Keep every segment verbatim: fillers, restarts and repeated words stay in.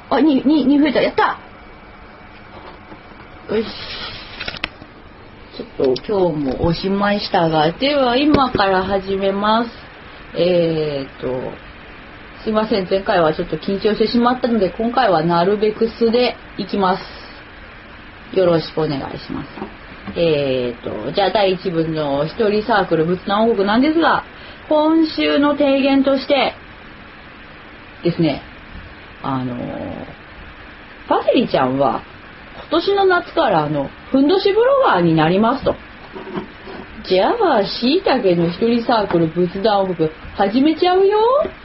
あ、に、に、に増えた。やった。よし。ちょっと今日も押しましたが、では今から始めます。えーと、すいません。前回はちょっと緊張してしまったので、今回はなるべく素でいきます。よろしくお願いします。えーと、じゃあ第一部の一人サークル仏壇王国なんですが、今週の提言としてですね、あのパセリちゃんは今年の夏からあのふんどしブロガーになりますと。じゃあしいたけの一人サークル仏壇王国始めちゃうよ。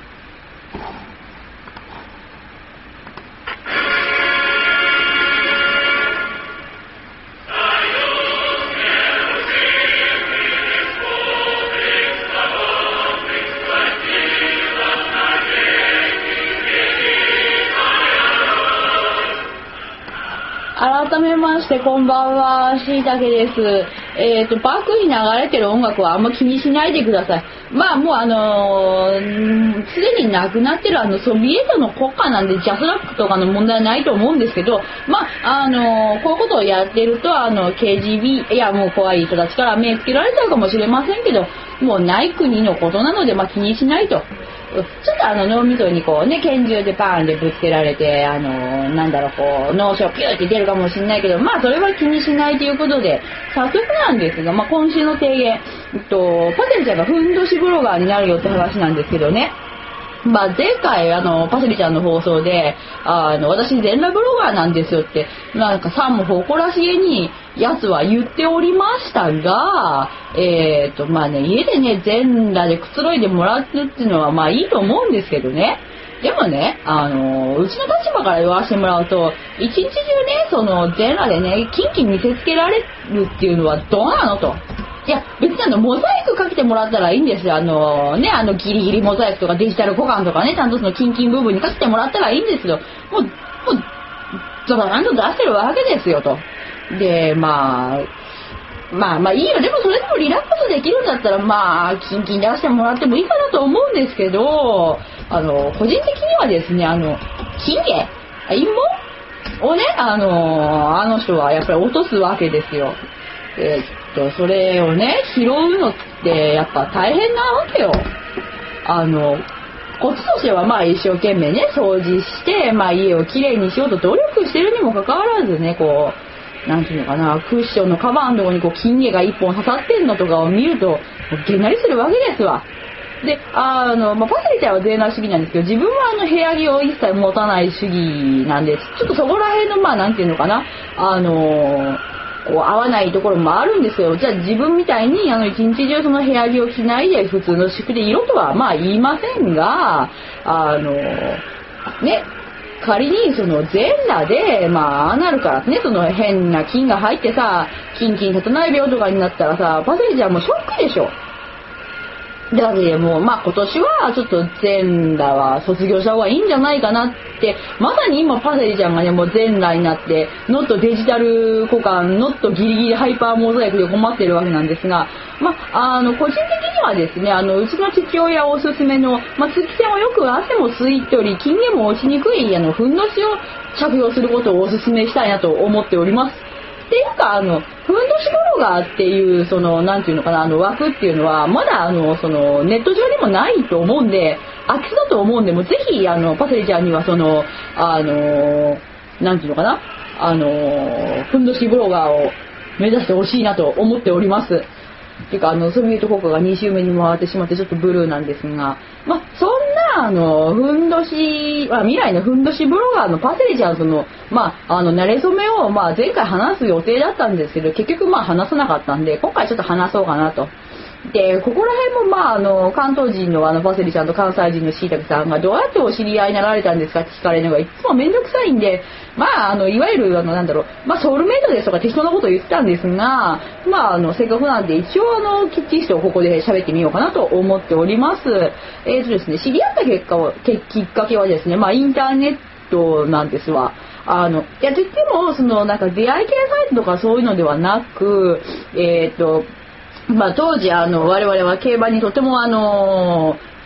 改めましてこんばんは、しいたけです。えっとバックに流れてる音楽はあんま気にしないでください。まあもうあのー、すでになくなってるあのソビエトの国家なんでジャスラックとかの問題はないと思うんですけど、まああのー、こういうことをやってるとあの ケージービー いやもう怖い人たちから目つけられちゃうかもしれませんけど、もうない国のことなのでまあ気にしないと。ちょっとあの脳みそにこうね拳銃でパーンでぶつけられてあのなんだろうこう脳症ピューって出るかもしれないけど、まあそれは気にしないということで、早速なんですが、まあ今週の提言、えっとパセリちゃんがふんどしブロガーになるよって話なんですけどね。まあ前回あのパセリちゃんの放送であの私全裸ブロガーなんですよってなんかさんも誇らしげにやつは言っておりましたが、えーとまあね家でね全裸でくつろいでもらうっていうのはまあいいと思うんですけどね。でもねあのうちの立場から言わせてもらうと一日中ねその全裸でねキンキン見せつけられるっていうのはどうなのと。いや別にあのモザイクかけてもらったらいいんですよ。あのねあのギリギリモザイクとかデジタル互換とかねちゃんとそのキンキン部分にかけてもらったらいいんですよ。もうもうドバーンと出してるわけですよと。でまあまあまあいいよ。でもそれでもリラックスできるんだったらまあキンキン出してもらってもいいかなと思うんですけど、あの個人的にはですねあの金毛陰謀をねあのあの人はやっぱり落とすわけですよ。えー、っとそれをね拾うのってやっぱ大変なわけよ。あのこっちとしてはまあ一生懸命ね掃除して、まあ、家をきれいにしようと努力してるにもかかわらずねこうなんていうのかなクッションのカバーのところにこう金毛が一本刺さってんのとかを見るとげんなりするわけですわ。であの、まあ、パセリちゃんは全裸主義なんですけど自分はあの部屋着を一切持たない主義なんです。ちょっとそこら辺のまあなんていうのかなあのこう合わないところもあるんですよ。じゃあ自分みたいにあの一日中その部屋着を着ないで普通の私服で色とはまあ言いませんがあのね仮にその全裸でまあアナルからねその変な菌が入ってさキンキン立たない病とかになったらさパセリちゃんもショックでしょ。だからもうまあ今年はちょっと全裸は卒業した方がいいんじゃないかなってまさに今パセリちゃんがねもう全裸になってノットデジタル互換ノットギリギリハイパーモザイクで困ってるわけなんですが、まああの個人的にはですねあのうちの父親おすすめの、まあ、月線をよく汗も吸い取り金毛も落ちにくいあのふんどしを着用することをおすすめしたいなと思っております。っていうかあのふんどしブロガーっていうそのなんていうのかなあの枠っていうのはまだあのそのネット上にもないと思うんで空き巣だと思うんでもうぜひあのパセリちゃんにはそのあのなんていうのかなあのふんどしブロガーを目指してほしいなと思っております。っていうかあのソビエト国家がに週目に回ってしまってちょっとブルーなんですが、まあそんなあのふんどし、まあ、未来のふんどしブロガーのパセリちゃんそのまああの慣れ初めをまあ前回話す予定だったんですけど結局まあ話さなかったんで今回ちょっと話そうかなと。でここら辺もまああの関東人のあのパセリちゃんと関西人のしいたけさんがどうやってお知り合いになられたんですかって聞かれるのがいつも面倒くさいんで、まああのいわゆるあのなんだろうまあソウルメイトですとか適当なことを言ってたんですが、まああのせっかくなんで一応あのきっちりとここで喋ってみようかなと思っております。えーとですね知り合った結果をきっかけはですねまあインターネットなんですわ。あのいやといってもそのなんか出会い系サイトとかそういうのではなくえっとまあ、当時あの我々は競馬にとてもあの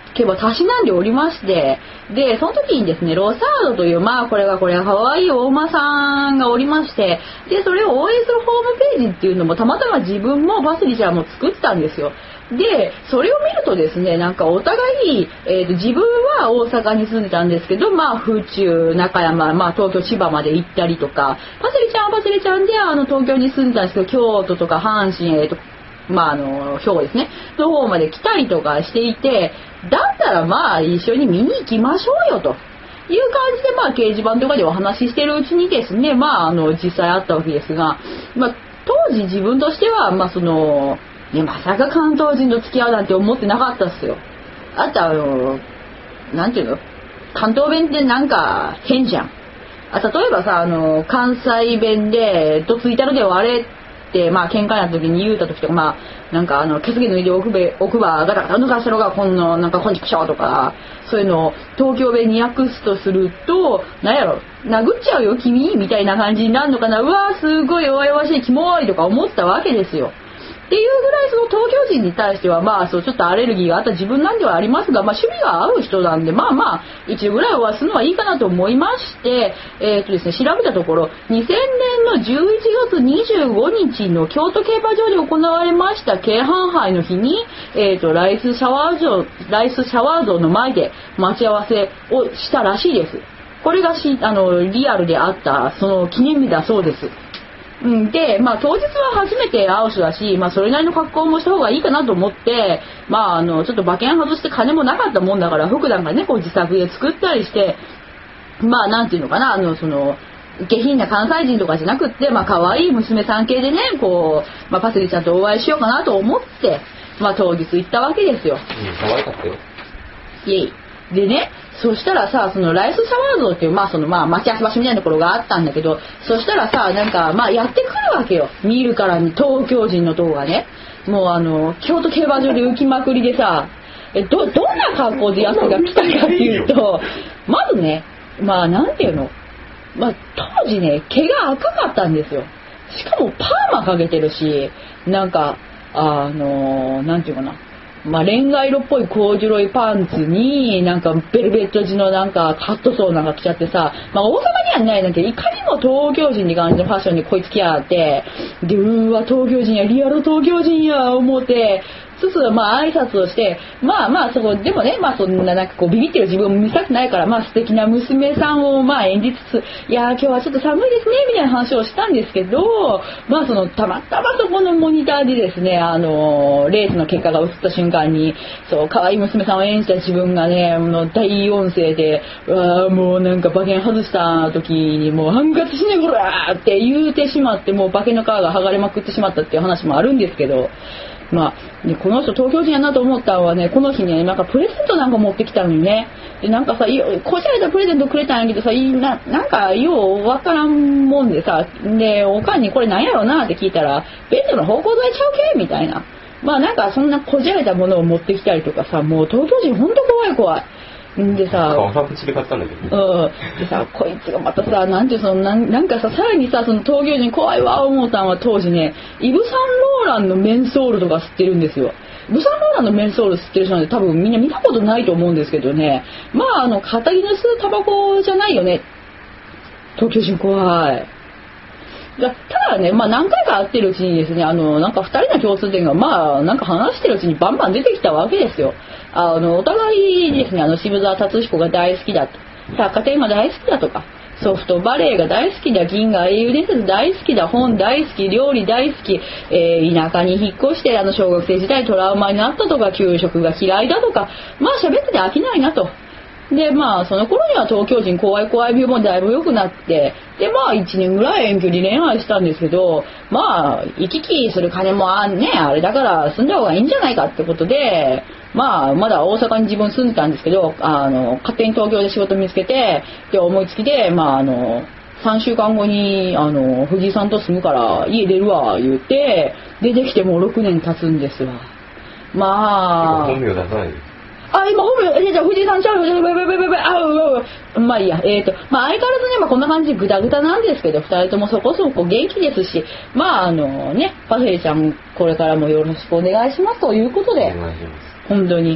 競馬たしなんでおりまして、でその時にですねロサードというまあこれがこれ可愛いお馬さんがおりまして、でそれを応援するホームページっていうのもたまたま自分もパセリちゃんも作ったんですよ。でそれを見るとですねなんかお互い、えー、と自分は大阪に住んでたんですけど、まあ府中中山、まあ、東京千葉まで行ったりとか、パセリちゃんはパセリちゃんであの東京に住んでたんですけど京都とか阪神、えーとまあ、あの兵庫ですねの方まで来たりとかしていて、だったらまあ一緒に見に行きましょうよという感じで、まあ、掲示板とかでお話ししてるうちにですね、まあ、あの実際あったわけですが、まあ、当時自分としては、まあそのね、まさか関東人と付き合うなんて思ってなかったっすよ。あとあのなんていうの関東弁ってなんか変じゃん。あ例えばさあの関西弁でどついたるで割れってまあ喧嘩やった時に言うた時とか、まあなんかあのケツ毛脱いで奥歯奥歯ガタガタ抜かしたのがこんななんかこんちくしょうとか、そういうのを東京弁に訳すとするとなんやろ殴っちゃうよ君みたいな感じになるのかな。うわーすごい弱々しいキモいとか思ったわけですよ。っていうぐらいその東京人に対してはまあそうちょっとアレルギーがあった自分なんではありますが、まあ、趣味が合う人なんでまあまあ一度ぐらいはするのはいいかなと思いまして、えーとですね、調べたところにせんねんのじゅういちがつにじゅうごにちの京都競馬場で行われました京阪杯の日に、えーとライスシャワー像ライスシャワー像の前で待ち合わせをしたらしいです。これがしあのリアルであったその記念日だそうです。うん、で、まあ、当日は初めて会う人だし、まあ、それなりの格好もした方がいいかなと思って、まあ、あのちょっと馬券外して金もなかったもんだから服なんかねこう自作で作ったりして、まあなんていうのかなあのその下品な関西人とかじゃなくって、まあ可愛い娘さん系でねこう、まあ、パセリちゃんとお会いしようかなと思って、まあ、当日行ったわけですよ。うん、 可愛かったよ。 イエイでね、そしたらさそのライスシャワー像っていうまあそのまあ待ち合わせ場所みたいなところがあったんだけど、そしたらさなんかまあやってくるわけよ見るからに東京人の塔がねもうあの京都競馬場で浮きまくりでさえ ど, どんな格好でやつが来たかっていうとまずねまあなんていうのまあ当時ね毛が赤かったんですよ。しかもパーマかけてるしなんかあのなんていうかなまあ、レンガ色っぽいコーデュロイパンツになんかベルベット地のなんかカットソーなんか着ちゃってさ、まあ、大阪にはないんだけどいかにも東京人に感じのファッションにこいつきやがってでうーわ東京人やリアル東京人や思ってつつまあ挨拶をしてまあまあそこでもねまあそんななんかこうビビってる自分を見たくないからまあ素敵な娘さんをまあ演じつついや今日はちょっと寒いですねみたいな話をしたんですけどまあそのたまたまそこのモニターでですねあのレースの結果が映った瞬間にそう可愛い娘さんを演じた自分がねもう大音声でうわもうなんか馬券外した時にもうハンカチしねこらーって言うてしまってもう馬券の皮が剥がれまくってしまったっていう話もあるんですけどまあね、この人東京人やなと思ったのはねこの日ねなんかプレゼントなんか持ってきたのにねでなんかさこじゃれたプレゼントくれたんやけどさいななんかようわからんもんでさでおかんにこれなんやろなって聞いたらベッドの芳香剤ちゃうけみたいなまあなんかそんなこじゃれたものを持ってきたりとかさもう東京人ほんと怖い怖いでさ、 川口で買ったんだけど、 うん、でさこいつがまたさなんてそのなんなんかささらにさその東京人怖いわ思うたんは当時ねイヴ・サンローランのメンソールとか吸ってるんですよ。イヴ・サンローランのメンソール吸ってる人なんて多分みんな見たことないと思うんですけどねまああの片木の吸うタバコじゃないよね東京人怖い。ただね、まあ、何回か会ってるうちにですねあのなんかふたりの共通点がまあなんか話してるうちにバンバン出てきたわけですよ。あのお互いですねあの渋沢達彦が大好きだと百貨店今大好きだとかソフトバレーが大好きだ銀河英雄伝説大好きだ本大好き料理大好き、えー、田舎に引っ越してあの小学生時代トラウマになったとか給食が嫌いだとかまあ喋ってて飽きないなと。でまあその頃には東京人怖い怖い病もだいぶ良くなってでまあいちねんぐらい遠距離恋愛したんですけどまあ行き来する金もあんねあれだから住んだ方がいいんじゃないかってことでまあまだ大阪に自分住んでたんですけどあの勝手に東京で仕事見つけてで思いつきでまああのさんしゅうかんごにあの藤井さんと住むから家出るわ言って出てきてもうろくねん経つんですわ。まあ本名出さないあ、今本名、え、じゃあ藤井さんちゃうよ、べべべべべ、あううう、まあいいや、えっと、まあ相変わらずね、まあこんな感じでグダグダなんですけど、二人ともそこそこ元気ですし、まああのね、パフェちゃんこれからもよろしくお願いしますということで、 お願いします。 本当に。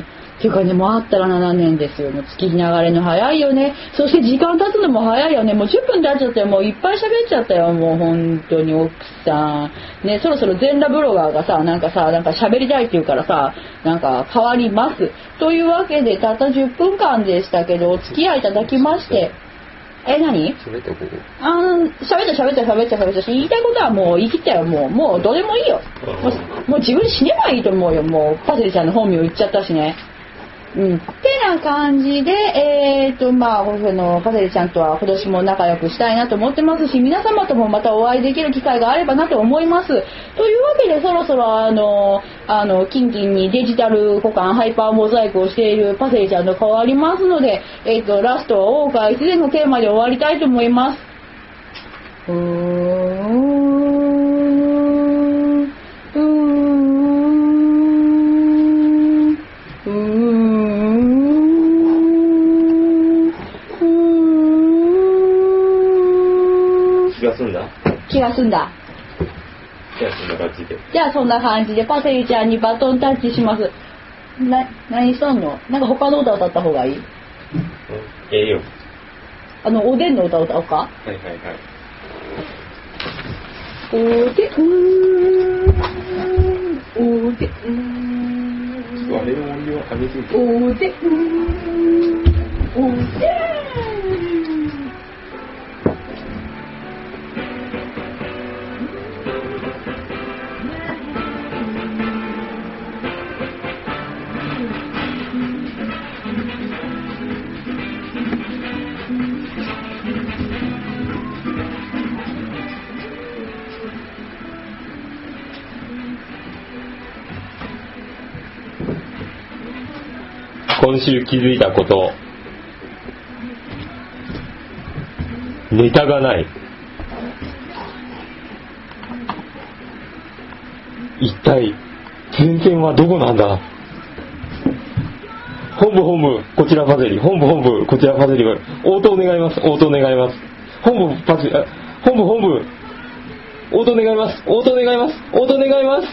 っていうかね、もうあったらななねんですよ。もう月日流れの早いよね。そして時間経つのも早いよね。もうじゅっぷん経っちゃったよ。もういっぱい喋っちゃったよ。もう本当に奥さん。ね、そろそろ全裸ブロガーがさ、なんかさ、なんか喋りたいって言うからさ、なんか変わります。というわけで、たったじゅっぷんかんでしたけど、お付き合いいただきまして。え、何？ 喋ったここ。 あー、喋った喋った喋った喋ったし、言いたいことはもう言い切ったよ。もう、もうどうでもいいよ。もう、もう自分死ねばいいと思うよ。もう、パセリちゃんの本名言っちゃったしね。うん。ってな感じで、えーと、まあ、このパセリちゃんとは今年も仲良くしたいなと思ってますし、皆様ともまたお会いできる機会があればなと思います。というわけで、そろそろあの、あの、キンキンにデジタル互換ハイパーモザイクをしているパセリちゃんと変わりますので、えーと、ラストは大川一連のテーマで終わりたいと思います。うーん、うーん、うーん。 気が済んだ気が済んだ。 じゃあそんな感じで。 じゃあそんな感じでパセリちゃんにバトンタッチします。な、何しとんの？なんか他の歌歌った方がいい？ うん、ええよ。 あの、おでんの歌歌おうか？ はいはいはい。 おでん、おでん。 あれの音量は上げすぎて。 おでん、おでん。 今週気づいたこと。ネタがない。一体前線はどこなんだ。本部本部こちらパセリ、本部本部こちらパセリ、応答願います、応答願います。本部パセリ、本部本部応答願います、応答願います、応答願います。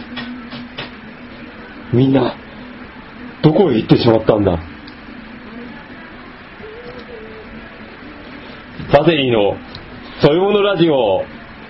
みんなどこへ行ってしまったんだ。パセリのそういうものラジオ。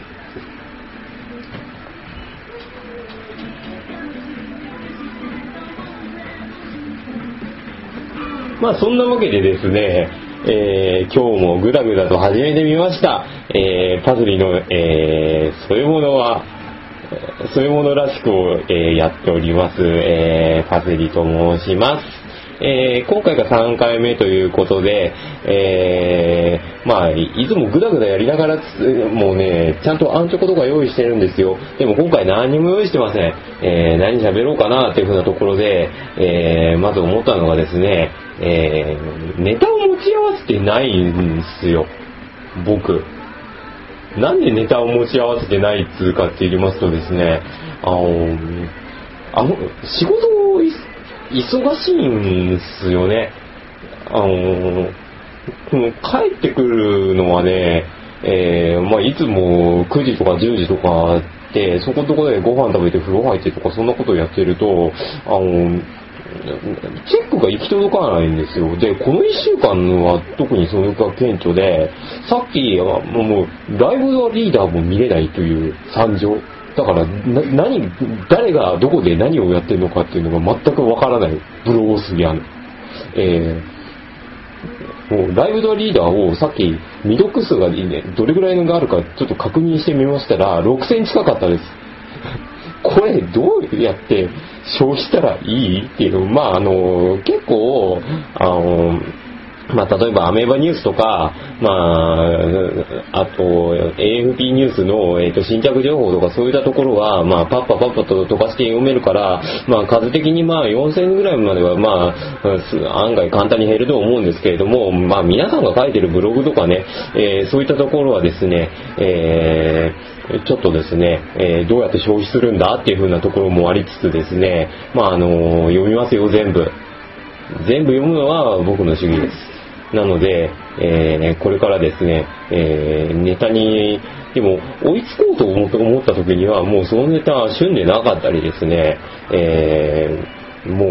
まあそんなわけでですね、えー、今日もぐだぐだと始めてみました。えー、パセリの、えー、そういうものはそういうものらしくを、えー、やっております、えー、パセリと申します。えー、今回がさんかいめということで、えー、まあいつもグダグダやりながらもうねちゃんとアンチョコとか用意してるんですよ。でも今回何にも用意してません。えー、何喋ろうかなっていう風なところで、えー、まず思ったのがですね、えー、ネタを持ち合わせてないんですよ僕。なんでネタを持ち合わせてないっつうかって言いますとですね、あのあの仕事を忙しいんですよね。あの帰ってくるのはね、えーまあ、いつもくじとかじゅうじとかでそこのところでご飯食べて風呂入ってとかそんなことをやってると、あのチェックが行き届かないんですよ。でこのいっしゅうかんは特にそれが顕著で、さっきもうライブのリーダーも見れないという惨状だから、な何誰がどこで何をやってるのかっていうのが全くわからないブログスにある。えー、もうライブドアリーダーをさっき未読数が、ね、どれぐらいのがあるかちょっと確認してみましたらろくせん近かったです。これどうやって消費したらいいっていうの、まああの結構あのまあ、例えばアメーバニュースとか、まあ、あと エーエフピー ニュースの、えー、と新着情報とかそういったところは、まあ、パッパパッパと飛ばして読めるから、まあ、数的にまあよんせんぐらいまでは、まあ、案外簡単に減ると思うんですけれども、まあ、皆さんが書いてるブログとかね、えー、そういったところはですね、えー、ちょっとですね、えー、どうやって消費するんだっていう風なところもありつつですね、まあ、あの読みますよ全部。全部読むのは僕の主義です。なので、えー、これからですね、えー、ネタにでも追いつこうと思った時にはもうそのネタは旬でなかったりですね、えー、もう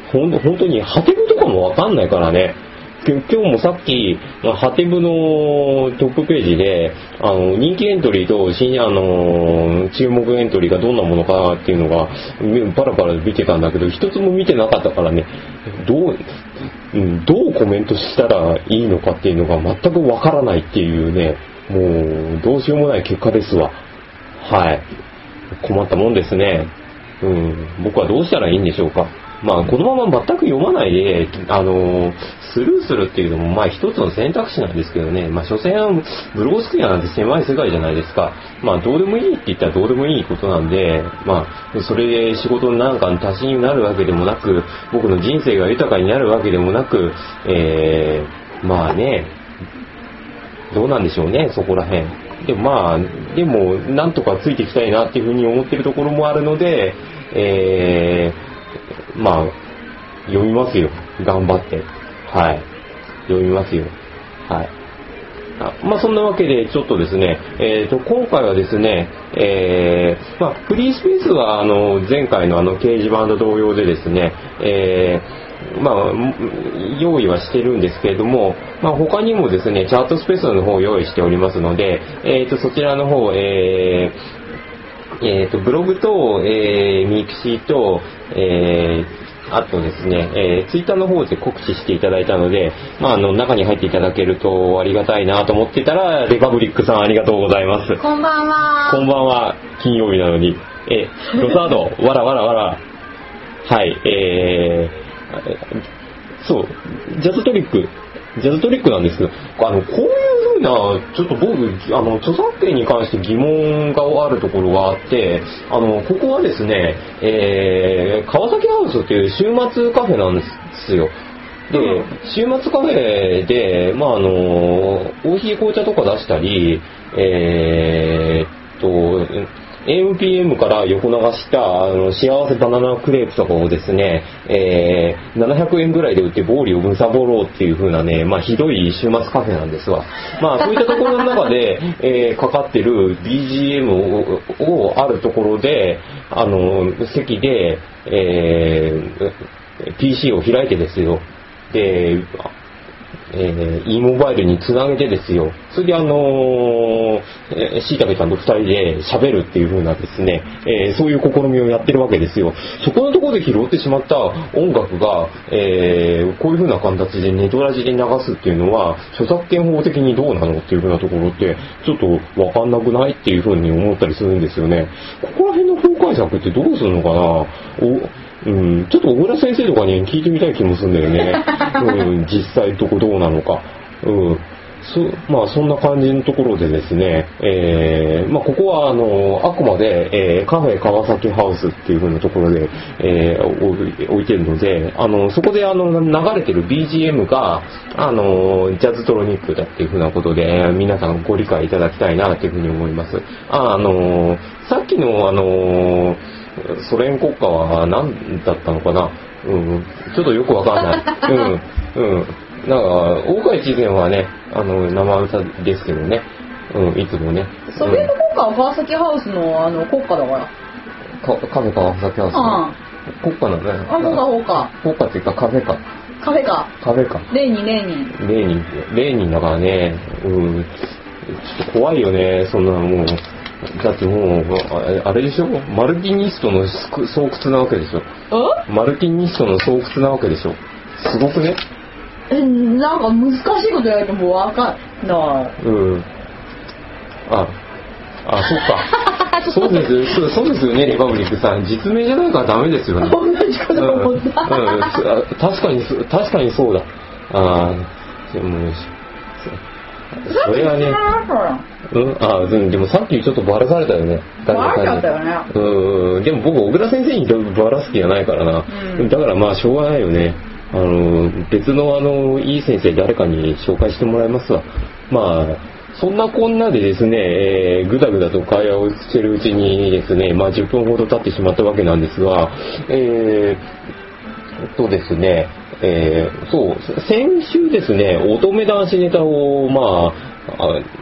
ほん本当にハテブとかもわかんないからね。今日もさっき、ハテブのトップページで、あの、人気エントリーと新、あの、注目エントリーがどんなものかっていうのが、パラパラ見てたんだけど、一つも見てなかったからね、どう、うん、どうコメントしたらいいのかっていうのが全くわからないっていうね、もう、どうしようもない結果ですわ。はい。困ったもんですね。うん、僕はどうしたらいいんでしょうか。まあ、このまま全く読まないで、あの、スルーするっていうのも、まあ一つの選択肢なんですけどね、まあ所詮はブログスクエアなんて狭い世界じゃないですか。まあどうでもいいって言ったらどうでもいいことなんで、まあ、それで仕事なんかの足しになるわけでもなく、僕の人生が豊かになるわけでもなく、えー、まあね、どうなんでしょうね、そこら辺。でもまあ、でも、なんとかついていきたいなっていうふうに思ってるところもあるので、えー、まあ、読みますよ。頑張って。はい。読みますよ。はい。あまあ、そんなわけで、ちょっとですね、えっと、今回はですね、えー、まあ、フリースペースは、あの、前回のあの、掲示板と同様でですね、えー、まあ、用意はしてるんですけれども、まあ、他にもですね、チャートスペースの方を用意しておりますので、えっと、そちらの方、えー、えっと、ブログと、えー、ミクシーと、えー、あとですね、えー、ツイッターの方で告知していただいたので、まあ、あの、中に入っていただけるとありがたいなと思ってたら、レパブリックさんありがとうございます。 こんばんは。 こんばんは。金曜日なのに。え、ロサード、わらわらわら。はい、えー、そう、ジャズトリック。ジャズトリックなんですけど、あの、こういう風な、ちょっと僕、あの、著作権に関して疑問があるところがあって、あの、ここはですね、えー、川崎ハウスっていう週末カフェなんですよ。で、うん、週末カフェで、まあ、あの、コーヒー紅茶とか出したり、えーっと、エーエムピーエム から横流したあの幸せバナナクレープとかをですね、えー、ななひゃくえんぐらいで売って暴利を貪ろうっていう風なね、まあひどい週末カフェなんですわ。まあそういったところの中で、えー、かかってる ビージーエム を, をあるところで、あの、席で、えー、ピーシー を開いてですよ。で、えー、e モバイルにつなげてですよ。それであのー、しいたけさんと二人で喋るっていう風なですね、えー、そういう試みをやってるわけですよ。そこのところで拾ってしまった音楽が、えー、こういう風な形でネトラジで流すっていうのは、著作権法的にどうなのっていう風なところって、ちょっとわかんなくないっていう風に思ったりするんですよね。ここら辺の法解釈ってどうするのかなおうん、ちょっと小倉先生とかに聞いてみたい気もするんだよね。うん、実際どこどうなのか。うん、そまあそんな感じのところでですね、えー、まあここはあのあくまで、えー、カフェ川崎ハウスっていう風なところで、えー、置いてるので、あのそこであの流れてる ビージーエム があのジャズトロニックだっていう風なことで皆さんご理解いただきたいなっていう風に思います。あ、あのさっきのあのソ連国家は何だったのかな、うん、ちょっとよくわかんない。うん、うん。なんか、大川一善はね、あの、生歌ですけどね。うん、いつもね。 ソ連の国家は川崎ハウスの、あの、国家だから。 かカフェ川崎ハウスの国家なんだね。 あ、そうか、そうか。 国家っていうかカフェか。 カフェか。 カフェか。 レーニン、レーニン。 レーニン、レーニンだからね、うん、ちょっと怖いよね、そんなもう。だってもう、あれでしょ、マルキニストの巣窟なわけでしょ。マルキニストの巣窟なわけでしょ。すごくね。 え、なんか難しいこと言われてもわかんない。 うん。あ、あ、そっか。そうです、そう、そうですよね、リパブリックさん。実名じゃないからダメですよね。 同じこと思った。 うん、うん、確かに、確かにそうだ。ああ、でも、それはね、うん、あ、でもさっきちょっとバラされたよね。 バラしちゃったよね。 うん、でも僕小倉先生にバラす気がないからな。うん、だからまあしょうがないよね。あの別のあのいい先生誰かに紹介してもらいますわ。まあそんなこんなでですね、えー、ぐだぐだと会話をしてるうちにですね、まあじゅっぷんほど経ってしまったわけなんですが、えー、とですね。えー、そう先週ですね、乙女男子ネタをまあ、あ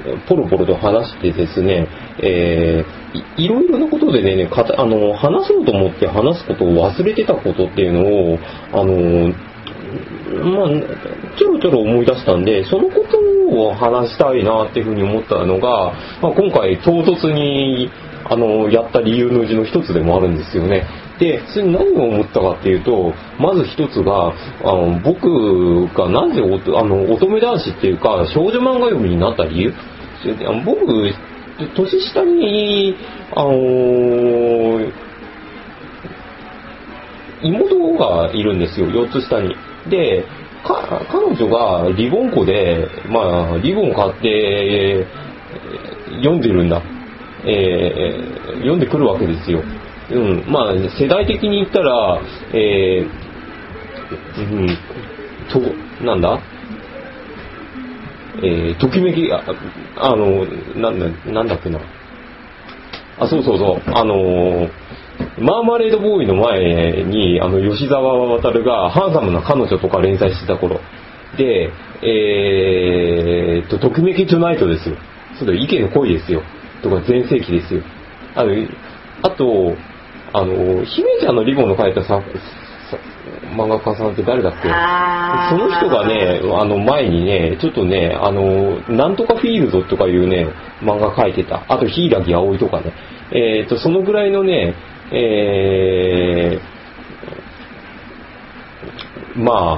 ポロポロと話してですね、えー、い, いろいろなことでね、かたあの話そうと思って話すことを忘れてたことっていうのを、あのまあ、ちょろちょろ思い出したんで、そのことを話したいなっていうふうに思ったのが、まあ、今回唐突にあのやった理由のうちの一つでもあるんですよね。で、それ何を思ったかっていうと、まず一つが、あの僕がなぜおあの乙女男子っていうか少女漫画読みになった理由、僕年下にあのー、妹がいるんですよ、よっつ下に。で、か彼女がリボン子で、まあリボン買って読んでるんだ、えー、読んでくるわけですよ。うん、まあ世代的に言ったら、えー、うんとなんだ、えー、ときめきああのなんだなんだっけなあそうそうそうあのー、マーマレードボーイの前にあの吉沢渉がハンサムな彼女とか連載してた頃で、えー、とときめきトゥナイトですよ。それ池の恋ですよとか全盛期ですよ。あのあとあの姫ちゃんのリボンの描いたさ漫画家さんって誰だっけ。その人がねあの前にねちょっとねあのなんとかフィールドとかいうね漫画描いてた。あと柊葵とかね、えー、とそのぐらいのね、えー、ま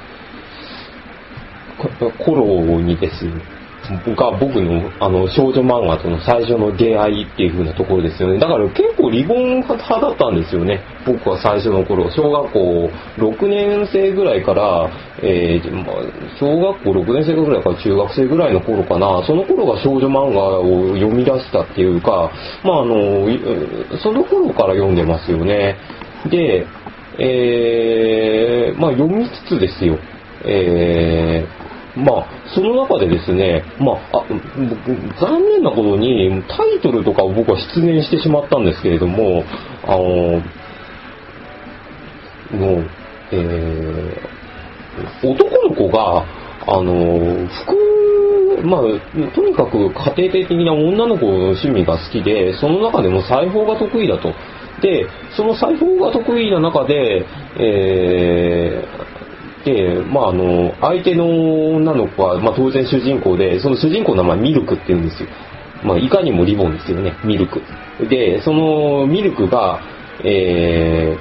あ頃にですねが僕のあの少女漫画との最初の出会いっていう風なところですよね。だから結構リボン派だったんですよね。僕は最初の頃小学校ろくねん生ぐらいから、えーまあ、小学校ろくねん生ぐらいから中学生ぐらいの頃かな。その頃が少女漫画を読み出したっていうか、まああのその頃から読んでますよね。で、えー、まあ読みつつですよ。えーまあ、その中でですね、まあ、あ残念なことにタイトルとかを僕は失念してしまったんですけれども、あのもう、えー、男の子があの服、まあ、とにかく家庭的な女の子の趣味が好きで、その中でも裁縫が得意だと。で、その裁縫が得意な中で、えーでまあ、あの相手の女の子は、まあ、当然主人公で、その主人公の名前ミルクって言うんですよ。まあ、いかにもリボンですよね、ミルクで、そのミルクが、え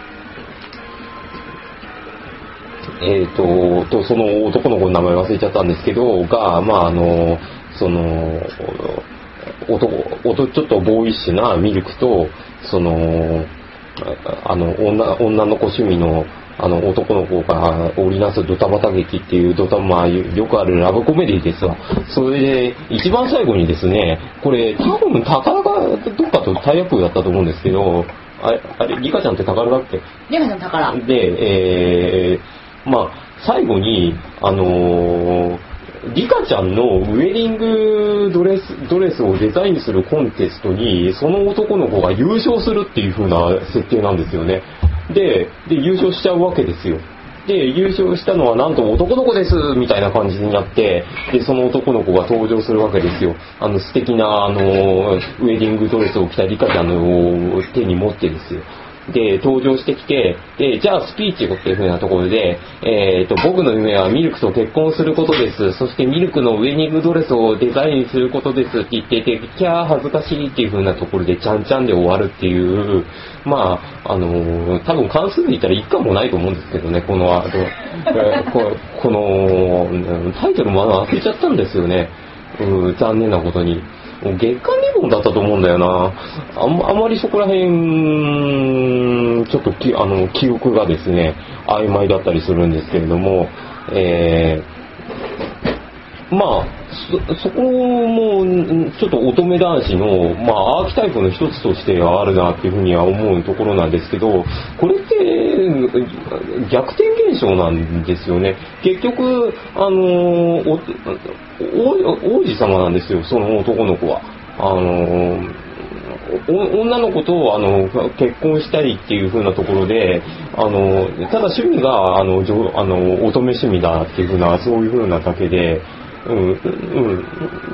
ーえー、ととその男の子の名前忘れちゃったんですけどが、まあ、あのその男ちょっとボーイッシュなミルクとそのあの 女, 女の子趣味のあの男の子が織りなすドタバタ劇っていうドタ、まあ、よくあるラブコメディですわ。それで一番最後にですね、これ多分宝がどっかとタイアップだったと思うんですけど、あれあれリカちゃんって宝だっけ。 リカちゃん宝で、えー、まあ最後にあのー、リカちゃんのウェディングドレス、ドレスをデザインするコンテストにその男の子が優勝するっていう風な設定なんですよね。で, で優勝しちゃうわけですよ。で優勝したのはなんと男の子ですみたいな感じになって、でその男の子が登場するわけですよ。あの素敵なあのウェディングドレスを着たリカちゃんの手に持ってですよ。で登場してきて、でじゃあスピーチをっていう風なところで、えー、と僕の夢はミルクと結婚することです。そしてミルクのウェディングドレスをデザインすることですって言ってて、キャー恥ずかしいっていう風なところでちゃんちゃんで終わるっていう、まああのー、多分関数で言ったらいっかんもないと思うんですけどね、このあのこ, このタイトルも忘れちゃったんですよね。うん、残念なことに。月刊リボンだったと思うんだよな。あ ん, あまりそこら辺ちょっときあの記憶がですね曖昧だったりするんですけれども、えー、まあ そ, そこもちょっと乙女男子の、まあ、アーキタイプの一つとしてはあるなっていうふうには思うところなんですけど、これって逆転現象なんですよね。結局あのお王子様なんですよ、その男の子は。あの女の子とあの結婚したいっていう風なところで、あのただ趣味があのあの乙女趣味だっていう風な、そういう風なだけで、うんうん、だか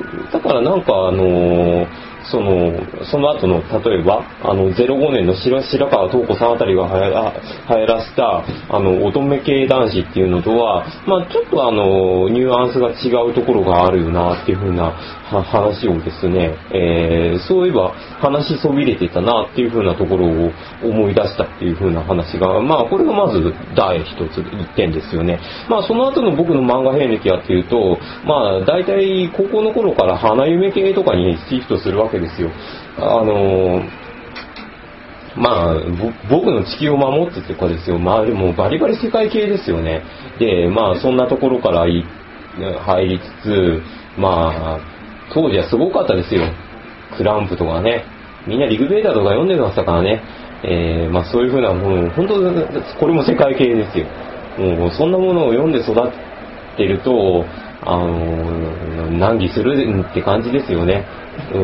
からなんかあのーその、その後の、例えば、あの、ゼロごねんの白白川東子さんあたりがはやら流行らせた、あの、乙女系男子っていうのとは、まあちょっとあの、ニュアンスが違うところがあるよな、っていうふうな話をですね、えー、そういえば話そびれてたな、っていうふうなところを思い出したっていうふうな話が、まあこれがまず第一つ、一点ですよね。まあその後の僕の漫画遍歴はっていうと、まあ大体高校の頃から花夢系とかにシフトするわけですよ。あのー、まあ僕の地球を守ってとかですよ。まあでもバリバリ世界系ですよね。で、まあそんなところから入りつつ、まあ当時はすごかったですよ。クランプとかね。みんなリグベーターとか読んでましたからね。えー、まあそういうふうなもう本当これも世界系ですよ。もうそんなものを読んで育ってると、あのー、難儀するって感じですよね。うん、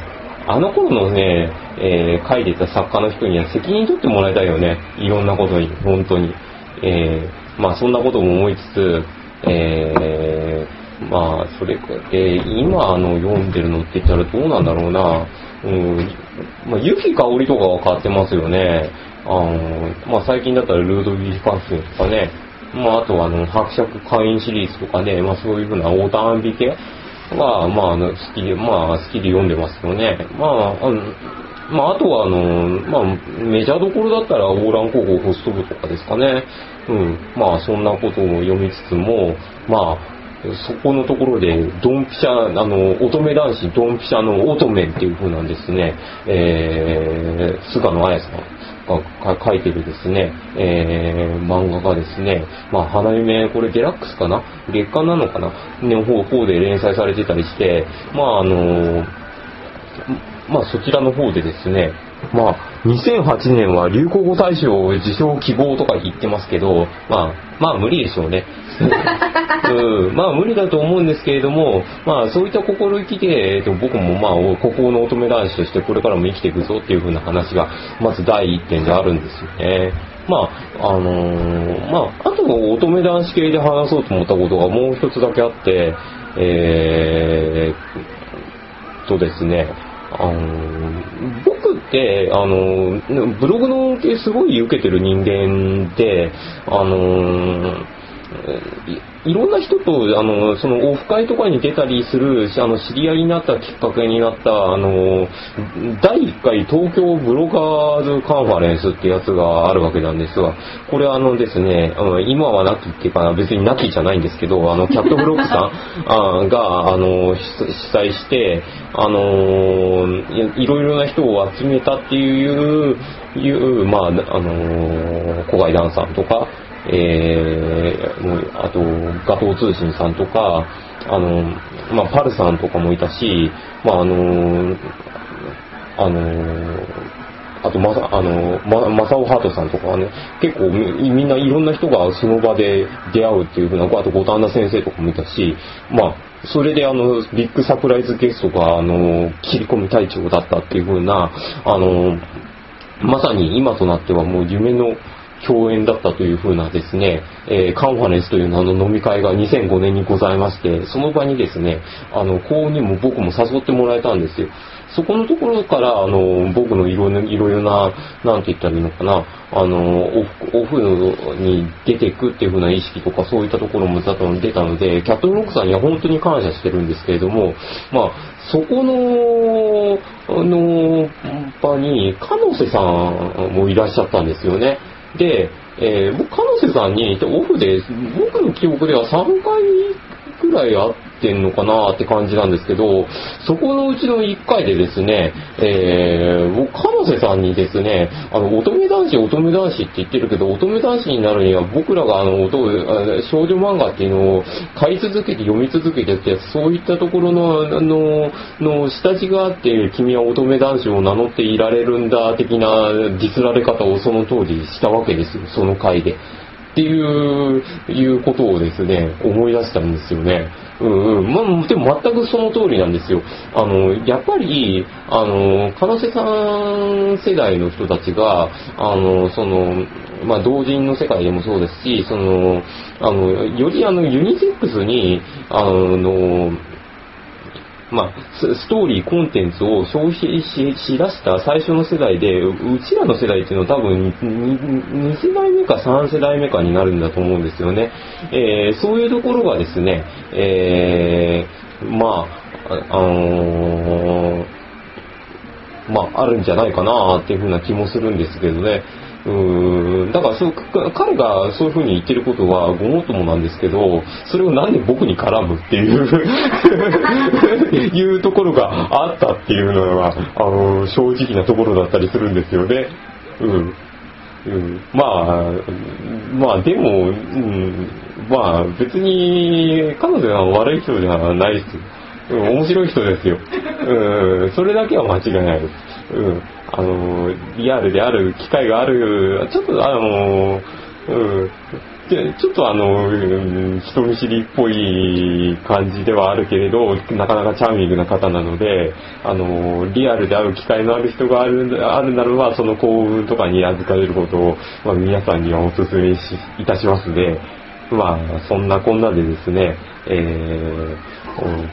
あの頃のね、えー、書いてた作家の人には責任取ってもらいたいよね。いろんなことに、本当に。えー、まあそんなことも思いつつ、えー、まあそれか、えー、今あの読んでるのって言ったらどうなんだろうな。うん、まあ雪香りとかは変わってますよね。あのまあ最近だったらルードヴィヒ・パッフェとかね。まああとはあの伯爵会員シリーズとかね。まあそういうふうなオーターアンビ系は、まあ、あの好きで、まあ、好きで読んでますよね。まあ、あの、まあ、あとは、あの、まあ、メジャーどころだったら、オーラン高校ホスト部とかですかね。うん。まあ、そんなことを読みつつも、まあ、そこのところで、ドンピシャ、あの、乙女男子、ドンピシャの乙女っていう風なんですね。えー、菅野彩さん。が書いてるですね、えー、漫画がですね、まあ、花嫁、これデラックスかな月刊なのかなの方、方で連載されてたりして、まあ、あの、まあ、そちらの方でですね、まあ、にせんはちねんは流行語大賞受賞希望とか言ってますけど、まあ、まあ無理でしょうね。うん、まあ無理だと思うんですけれども、まあそういった心意気で、えっと、僕もまあ、孤高の乙女男子としてこれからも生きていくぞっていう風な話が、まず第一点であるんですよね。まあ、あのー、まあ、あと乙女男子系で話そうと思ったことがもう一つだけあって、えー、とですね、あの僕ってあのブログの恩恵すごい受けてる人間で、あのい, いろんな人とあのそのオフ会とかに出たりするあの知り合いになったきっかけになったあのだいいっかい東京ブロガーズカンファレンスってやつがあるわけなんですが、これあのですね、あの今はなきっていうか別になきじゃないんですけど、あのキャットブロックさんあがあの主催してあのいろいろな人を集めたっていういうまああの小貝蘭さんとか。えー、もうあとガトー通信さんとかあの、まあ、パルさんとかもいたし、まああのあのあとまあのまマサオハートさんとかはね結構 み, みんないろんな人がその場で出会うっていうふうな、あと五反田先生とかもいたし、まあそれであのビッグサプライズゲストがあの切り込み隊長だったっていうふうな、あのまさに今となってはもう夢の共演だったというふうなですね、えー、カンファレンスという名の飲み会がにせんごねんにございまして、その場にですね、あの、幸運にも僕も誘ってもらえたんですよ。そこのところから、あの、僕のいろいろ、いろいろな、なんて言ったらいいのかな、あの、オフ、オフに出ていくっていうふうな意識とか、そういったところも出たので、キャットブロックさんには本当に感謝してるんですけれども、まあ、そこの、あの、場に、カノセさんもいらっしゃったんですよね。で、えー、僕、カノセさんにオフで、僕の記憶ではさんかいくらい会ってんのかなって感じなんですけど、そこのうちのいっかいでですね、えー、僕、カノセさんにですね、あの、乙女男子、乙女男子って言ってるけど、乙女男子になるには僕らがあの、少女漫画っていうのを買い続けて読み続けてて、そういったところの、あの、の下地があって、君は乙女男子を名乗っていられるんだ、的なディスられ方をその当時したわけですよ、その回で。っていう、いうことをですね、思い出したんですよね。うんうん。まあ、でも全くその通りなんですよ。あの、やっぱり、あの、金瀬さん世代の人たちが、あの、その、まあ、同人の世界でもそうですし、その、あの、よりあの、ユニセックスに、あの、 まあ、ストーリー、コンテンツを消費し、しだした最初の世代で、うちらの世代っていうのは多分に世代目かさん世代目かになるんだと思うんですよね。えー、そういうところがですね、えー、まあ、あのー、まあ、あるんじゃないかなっていうふうな気もするんですけどね。うーんだからそう彼がそういう風に言ってることはごもっともなんですけど、それをなんで僕に絡むっていういうところがあったっていうのがあの正直なところだったりするんですよね。うんうん、まあまあでも、うん、まあ別に彼女は悪い人じゃないです。うん、面白い人ですよ。うん、それだけは間違いないです。うん、あのリアルである機会がある、ちょっとあの、うん、ちょっとあの、うん、人見知りっぽい感じではあるけれど、なかなかチャーミングな方なので、あのリアルで会う機会のある人があるあるならば、その幸運とかに預かれることを、まあ、皆さんにはお勧めしいたしますので、まあそんなこんなでですね、えーうん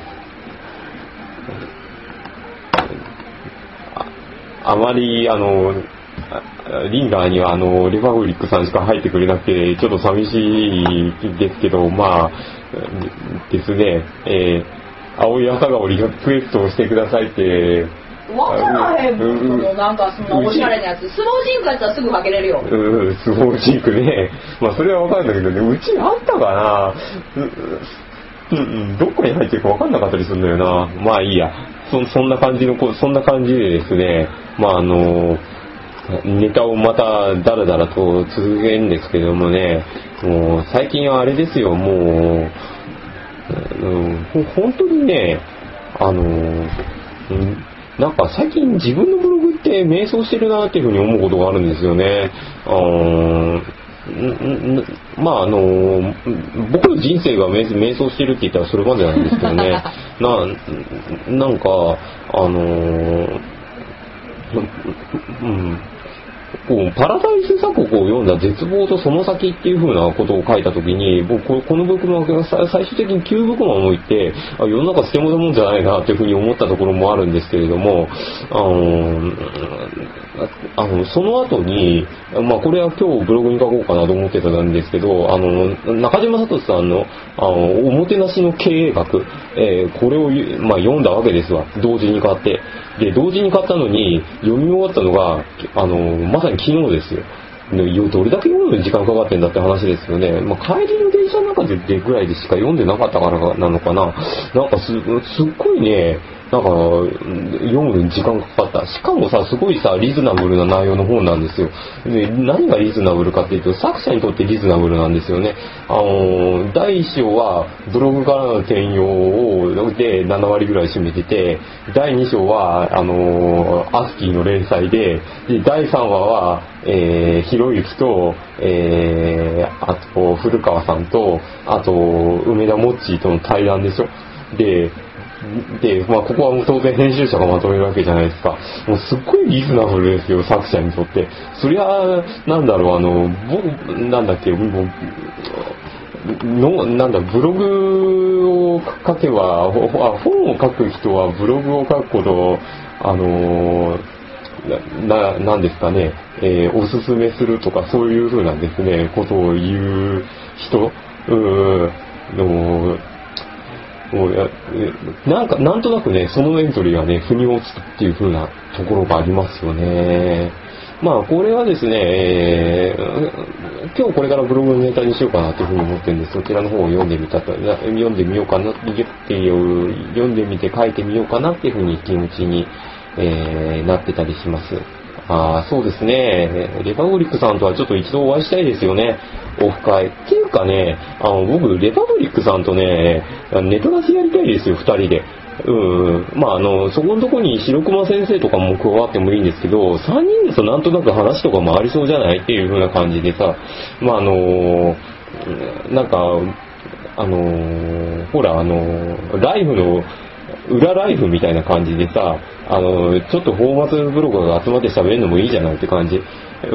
あまりあのリンガーにはあのレファブリックさんしか入ってくれなくてちょっと寂しいですけど、まあですね、えー、青い朝顔リクエストをしてくださいって。 わからへんもん、そのなんかそのおしゃれなやつ、スロージンクやったらすぐ負けれるよ。 うん、スロージンクね。まあそれはわかるんだけどね、うちあったかな。うんうん、どっかに入ってるかわかんなかったりするんだよな。まあいいや。そ, そんな感じのそんな感じでですね、まああのネタをまただらだらと続けるんですけどもね、もう最近はあれですよ、もう、うん、本当にね、あの、うん、なんか最近自分のブログって迷走してるなっていうふうに思うことがあるんですよね。あーまああの僕の人生が迷走してるって言ったらそれまでなんですけどねな, なんかあのうんこうパラダイス鎖国を読んだ絶望とその先っていう風なことを書いたときに、僕このブックマークが最終的にきゅうブックマンを置いて、あ世の中捨て物もんじゃないなっていう風に思ったところもあるんですけれども、あのあのその後に、まあこれは今日ブログに書こうかなと思ってたんですけど、あの中島聡さんのあのおもてなしの経営学、えー、これを、まあ、読んだわけですわ、同時に買って。で同時に買ったのに読み終わったのがあのまさに昨日ですよ。どれだけ読むのに時間かかってんだって話ですよね。まあ、帰りの電車の中でぐらいでしか読んでなかったからなのかな。なんかす、すっごいね、なんか読むのに時間かかった。しかもさ、すごいさリーズナブルな内容の本なんですよ。で何がリーズナブルかっていうと、作者にとってリーズナブルなんですよね。あのだいいち章はブログからの転用をでなな割ぐらい占めてて、だいに章はあのアスキーの連載で、でだいさんわは、えー、ひろゆきと、えー、あと古川さんと、あと梅田モッチーとの対談でしょ。でで、まあ、ここはもう当然編集者がまとめるわけじゃないですか。もうすっごいリーズナブルですよ、作者にとって。そりゃ、なんだろう、あの、僕、なんだっけ、もう、の、なんだ、ブログを書けば、本を書く人はブログを書くことを、あの、な、なんですかね、えー、おすすめするとか、そういう風なですね、ことを言う人、うーの、もうやなんかなんとなくねそのエントリーがね腑に落ちたっていう風なところがありますよね。まあこれはですね、えー、今日これからブログのネタにしようかなというふうに思ってるんで、そちらの方を読んでみたと読んでみようかなっていう読んでみて書いてみようかなっていうふうに気持ちに、えー、なってたりします。あそうですね、レパブリックさんとはちょっと一度お会いしたいですよね、オフ会っていうかね、あの僕レパブリックさんとねネタ出しやりたいですよ、ふたりで。うんまああのそこのとこに白熊先生とかも加わってもいいんですけど、さんにんですとなんとなく話とかもありそうじゃないっていう風な感じでさ、まああのなんかあのほらあのライフの裏ライフみたいな感じでさ、あのちょっとフォーマツブロガーが集まって喋るのもいいじゃないって感じ。うん、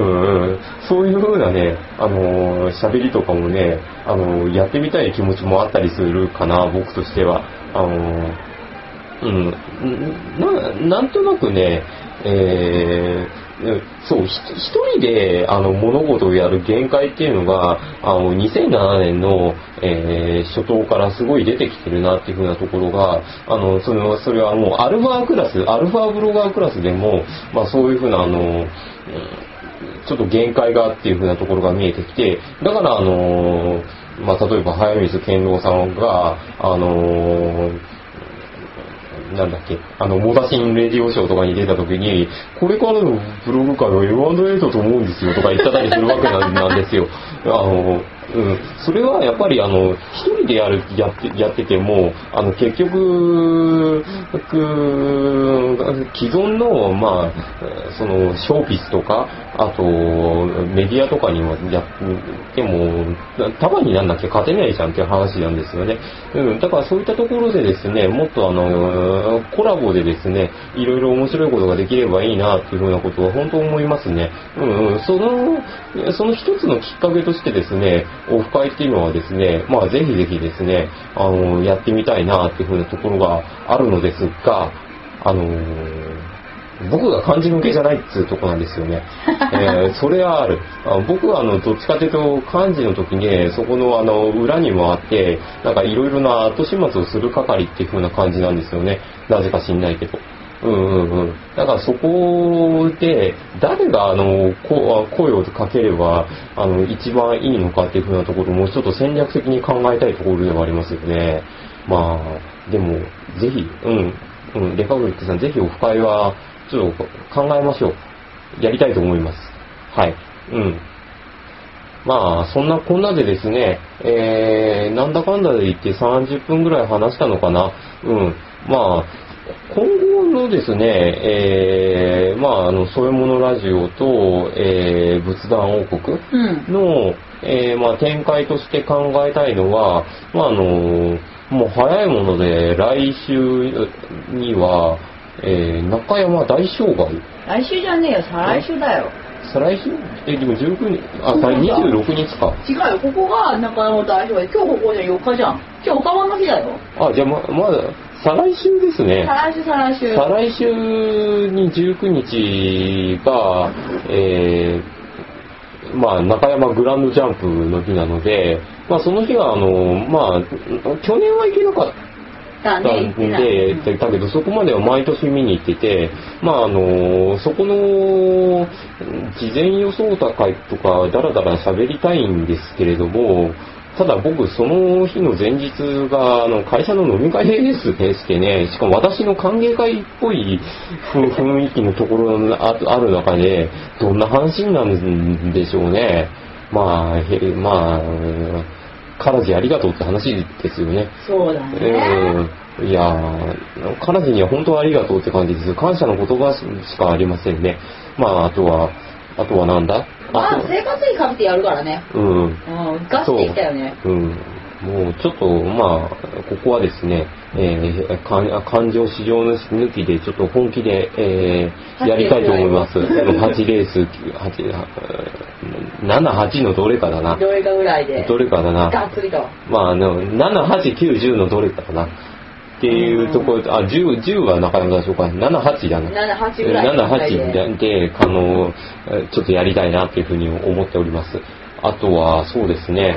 そういう風なね、あの喋りとかもね、あのやってみたい気持ちもあったりするかな、僕としては。あのうん、な, なんとなくね、えー、そうひ一人であの物事をやる限界っていうのがあのにせんななねんの、えー、初頭からすごい出てきてるなっていう風なところがあのそのそれはもうアルファクラスアルファブロガークラスでも、まあ、そういう風なあのちょっと限界がっていう風なところが見えてきて、だからあのまあ、例えば早水健郎さんがあのなんだっけ、あの、モダシンレディオショーとかに出た時に、これからのブログ界は エムアンドエー だと思うんですよとか言ったりするわけなんですよ。あの、うん、それはやっぱりあの、一人でやる、やって、やってても、あの、結局、既存の、まあ、その、ショーピスとか、あと、メディアとかにもやっても、束になんなきゃ勝てないじゃんっていう話なんですよね。うん、だからそういったところでですね、もっとあの、コラボでですね、いろいろ面白いことができればいいなっていうふうなことは本当思いますね。うんうん、その、その一つのきっかけとしてですね、オフ会っていうのはですね、まあぜひぜひですね、あの、やってみたいなっていうふうなところがあるのですが、あの僕が漢字向けじゃないっていうとこなんですよね。えー、それはある。あ僕はあのどっちかというと漢字の時にそこのあの裏にもあってなんかいろいろな後始末をする係っていう風な感じなんですよね。なぜか知んないけど。うんうんうん。だからそこで誰があのこ声をかければあの一番いいのかっていう風なところもちょっと戦略的に考えたいところではありますよね。まあでもぜひうんうんレカブリックさんぜひオフ会はちょっと考えましょう。やりたいと思います。はい。うん。まあ、そんなこんなでですね、えー、なんだかんだで言ってさんじゅっぷんぐらい話したのかな。うん。まあ、今後のですね、えー、まあ、あの、添え物ラジオと、えー、仏壇王国の、うん、えー、まあ、展開として考えたいのは、まあ、あの、もう早いもので来週には、えー、中山大障害来週じゃねえよ、再来週だよ。 再来週え、でもじゅうくにち、あ、にじゅうろくにちか。 違うよ、ここが中山大障害。今日ここじゃよっかじゃん。今日おかまの日だよ。 あ、じゃあま、まだ、再来週ですね。 再来週、再来週。 再来週にじゅうくにちが、えー、まあ、中山グランドジャンプの日なので、まあ、その日は、あの、まあ、去年は行けなかった。だんで、だけどそこまでは毎年見に行ってて、まああの、そこの事前予想会とかだらだら喋りたいんですけれども、ただ僕その日の前日があの会社の飲み会ですでしてね、しかも私の歓迎会っぽい雰囲気のところがある中で、どんな話になるんでしょうね。まあ、へまあ、カラジありがとうって話ですよね。 そうだね。 えー、いやー、カラジには本当はありがとうって感じです。感謝の言葉しかありませんね。まあ、あとは、あとはなんだまあ、生活費かけてやるからね。 うん。うん。 ガスってきたよね。 う。うん。もうちょっと、まあ、ここはですね、えー、感情市場抜きでちょっと本気で、えー、やりたいと思います。はちレース、はち、なな、はちのどれかだな。 どれかぐらいで。 どれかだな。 がっつりと。 まあ、あの、なな、はち、きゅう、じゅうのどれかだな。っていうところ、あ、じゅう、じゅうは中山でしょうか。なな、はちだな。 なな、はちぐらいで。なな、はちで、あの、ちょっとやりたいなっていうふうに思っております。あとは、そうですね、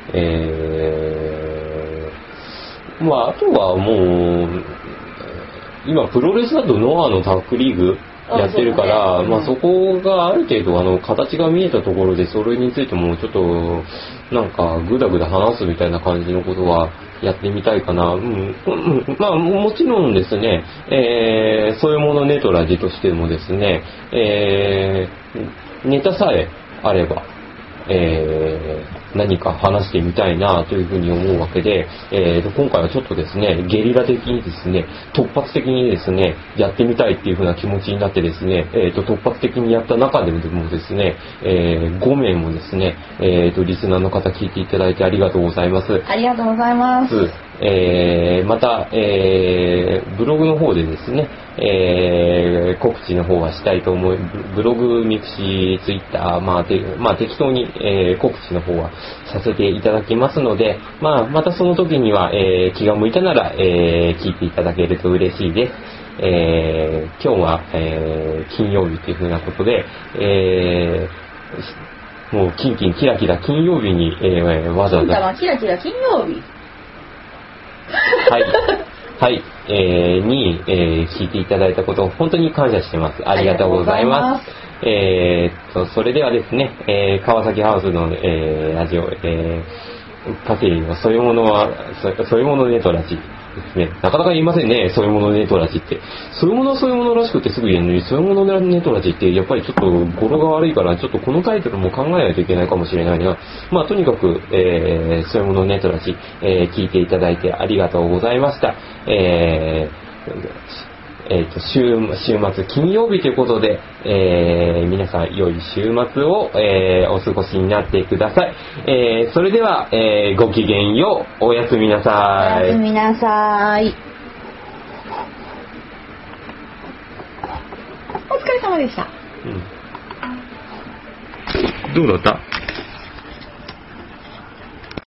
えー、まあ、あとはもう、今、プロレスだとノアのタッグリーグやってるから、ね、まあ、そこがある程度、あの、形が見えたところで、それについてもちょっと、なんか、ぐだぐだ話すみたいな感じのことは、やってみたいかな。うん。まあ、もちろんですね、えー、そういうものネトラジとしてもですね、えー、ネタさえあれば、えー、何か話してみたいなというふうに思うわけで、えー、今回はちょっとですね、ゲリラ的にですね、突発的にですね、やってみたいっていうふうな気持ちになってですね、えーと、突発的にやった中でもですね、えー、ごめいもですね、えーと、リスナーの方聞いていただいてありがとうございます。 ありがとうございます。 えー、また、えー、ブログの方でですね、えー、告知の方はしたいと思い、ブログ、ミクシー、ツイッター、まあ、てまあ、適当に、えー、告知の方はさせていただきますので、まあ、またその時には、えー、気が向いたなら、えー、聞いていただけると嬉しいです。えー、今日は、えー、金曜日というふうなことで、えー、もうキンキンキラキラ金曜日に、えー、わざわざ。 キラキラ金曜日。 はい。はい。えー、に、えー、聞いていただいたことを本当に感謝してます。ありがとうございます。えー、っと、それではですね、えー、川崎ハウスの、えー、ラジオ、えー、パセリのそういうものは、そそういうものネトラジですね。なかなか言いませんね、そういうものネトラジって。そういうものはそういうものらしくてすぐ言えるのに、そういうものネトラジってやっぱりちょっと語呂が悪いから、ちょっとこのタイトルも考えないといけないかもしれないが、まあとにかく、えー、そういうものネトラジ、えー、聞いていただいてありがとうございました。えーえー、と週週末金曜日ということで、えー、皆さん良い週末を、えー、お過ごしになってください。えー、それでは、えー、ごきげんよう。おやすみなさい。 おやすみなさい。お疲れ様でした。 うん、どうだった？